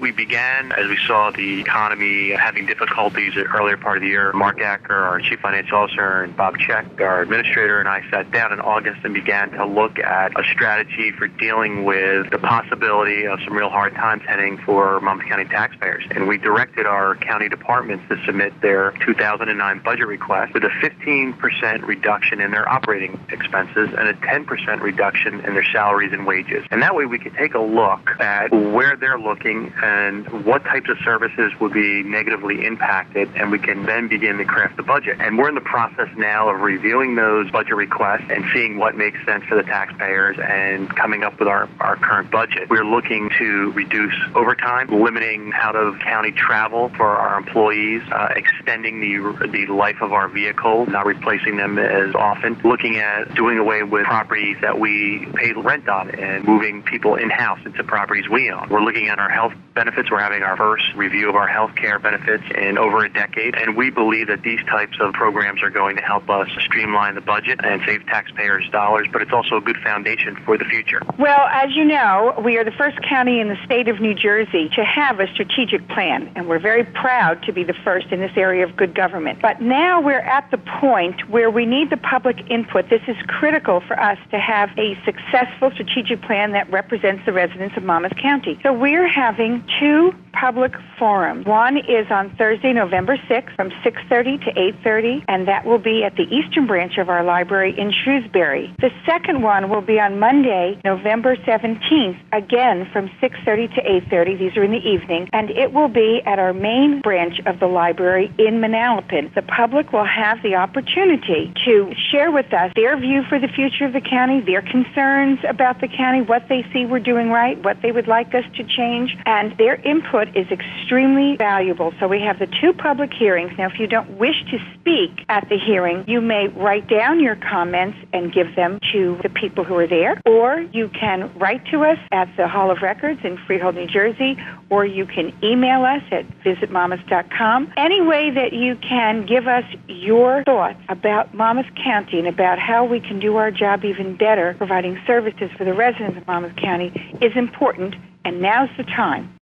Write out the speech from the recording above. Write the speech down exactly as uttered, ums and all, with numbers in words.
We began as we saw the economy having difficulties the earlier part of the year. Mark Acker, our Chief Financial Officer, and Bob Check, our Administrator, and I sat down in August and began to look at a strategy for dealing with the possibility of some real hard times heading for Monmouth County taxpayers. And we directed our county departments to submit their two thousand nine budget request with a fifteen percent reduction in their operating expenses and a ten percent reduction in their salaries and wages. And that way we could take a look at where they're looking and what types of services would be negatively impacted, and we can then begin to craft the budget. And we're in the process now of reviewing those budget requests and seeing what makes sense for the taxpayers and coming up with our, our current budget. We're looking to reduce overtime, limiting out-of-county travel for our employees, uh, extending the, the life of our vehicle, not replacing them as often, looking at doing away with properties that we pay rent on and moving people in-house into properties we own. We're looking at our health benefits. We're having our first review of our health care benefits in over a decade, and we believe that these types of programs are going to help us streamline the budget and save taxpayers dollars, but it's also a good foundation for the future. Well, as you know, we are the first county in the state of New Jersey to have a strategic plan, and we're very proud to be the first in this area of good government. But now we're at the point where we need the public input. This is critical for us to have a successful strategic plan that represents the residents of Monmouth County. So we're having two public forums. One is on Thursday, November sixth from six thirty to eight thirty, and that will be at the Eastern Branch of our library in Shrewsbury. The second one will be on Monday, November seventeenth, again from six thirty to eight thirty. These are in the evening, and it will be at our main branch of the library in Manalapan. The public will have the opportunity to share with us their view for the future of the county, their concerns about the county, what they see we're doing right, what they would like us to change, and their input is extremely valuable. So we have the two public hearings. Now, if you don't wish to speak at the hearing, you may write down your comments and give them to the people who are there, or you can write to us at the Hall of Records in Freehold, New Jersey, or you can email us at visit monmouth dot com. Any way that you can give us your thoughts about Monmouth County and about how we can do our job even better, providing services for the residents of Monmouth County, is important, and now's the time.